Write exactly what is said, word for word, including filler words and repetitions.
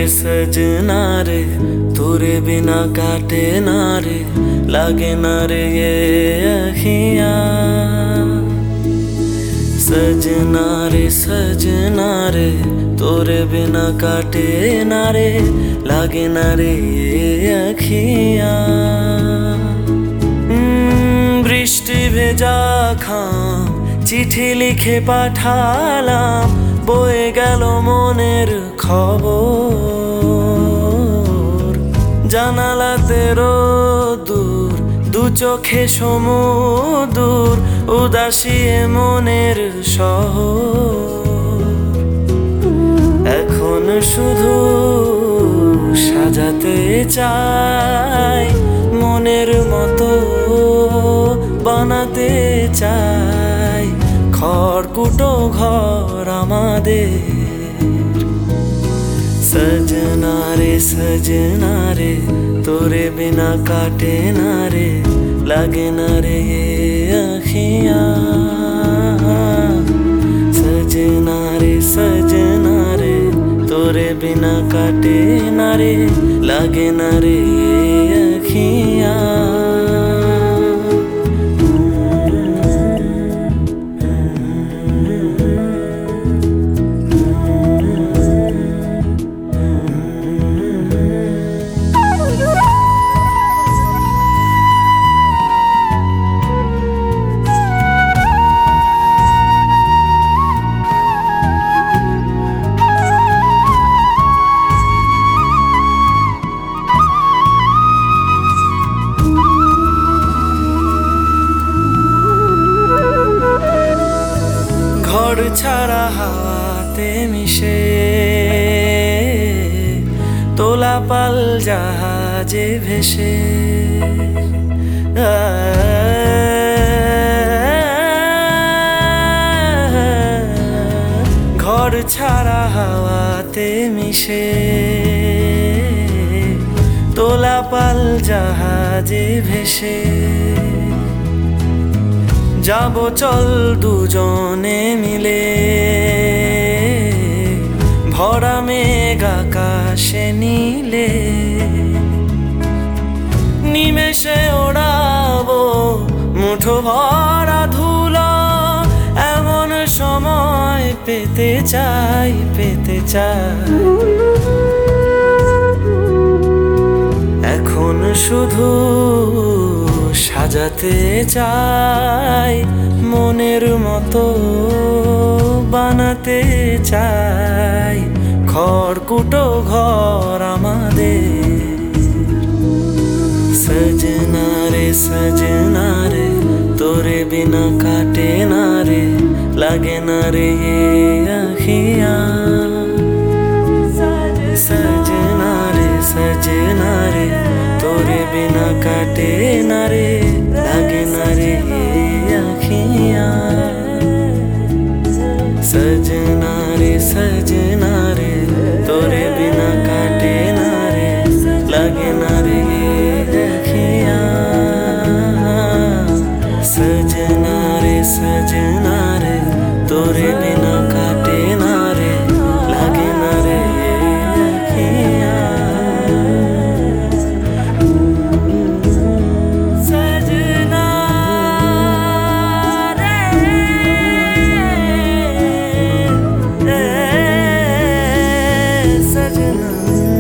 सजना रे तोरे बिना काटे ना रे लागे ना रे ये अखियाँ। सजना रे सजना रे तोरे बिना काटे ना रे लागे ना रे ये अखियाँ। বৃষ্টি ভেজা খাম চিঠি লিখে পাঠালাম বয়ে গেল মনের খবর। জানালাতে রোদ্দুর দু চোখে সমুদ্র উদাসী মনের শহর। এখন শুধু সাজাতে চাই মনের মতো বানাতে চাই খড়কুটো ঘর আমাদের। सजना रे सजना रे तोरे बिना काटे ना रे लागे ना रे ये अखियाँ। सजना रे सजना रे तोरे बिना काटे ना रे लागे ना रे ये अखियाँ। ঘর ছাড়া হাতে মিশে তোলা পাল জাহাজে ভেসে। ঘর ছাড়া হাওয়াতে মিশে তোলা পাল জাহাজে ভেসে। যাবো চল দুজনে মিলে ভরা মেঘ আকাশে নীলে। নিমেষে ওড়াবো মুঠো ভরা ধুলো এমন সময় পেতে চাই পেতে চাই। এখন শুধু সাজাতে চাই মনের মতো বানাতে চাই খড়কুটো ঘর আমাদের। सजना रे सजना रे तोरे बिना काटे ना रे लागे ना रे ये अखियाँ। सजना रे सजना रे तोरे बिना काटे ना रे लागे ना रे ये अखियाँ। सजना रे सजना रे तोरे बिना काटे ना रे लागे ना रे ये अखियाँ। सजना रे सजना रे तोरे बिना काटे ना रे लागे ना रे ये अखियाँ। सजना रे सजना